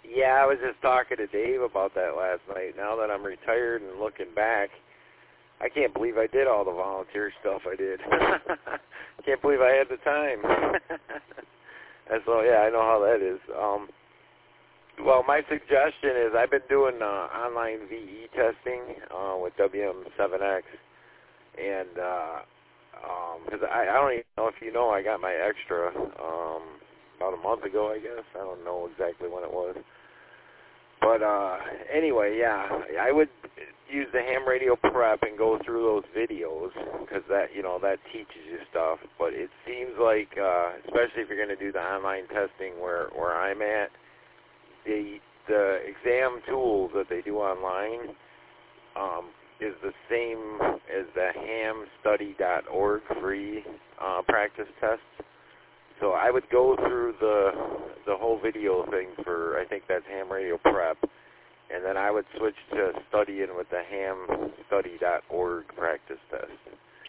Yeah, I was just talking to Dave about that last night. Now that I'm retired and looking back, I can't believe I did all the volunteer stuff I did. Can't believe I had the time. And so, yeah, I know how that is. Well, my suggestion is I've been doing online VE testing with WM7X, and because I don't even know if you know, I got my extra about a month ago, I guess. I don't know exactly when it was. But anyway, yeah, I would use the ham radio prep and go through those videos because that, that teaches you stuff. But it seems like, especially if you're going to do the online testing where I'm at, the exam tools that they do online is the same as the hamstudy.org free practice tests. So I would go through the whole video thing for, I think that's Ham Radio Prep, and then I would switch to studying with the hamstudy.org practice test.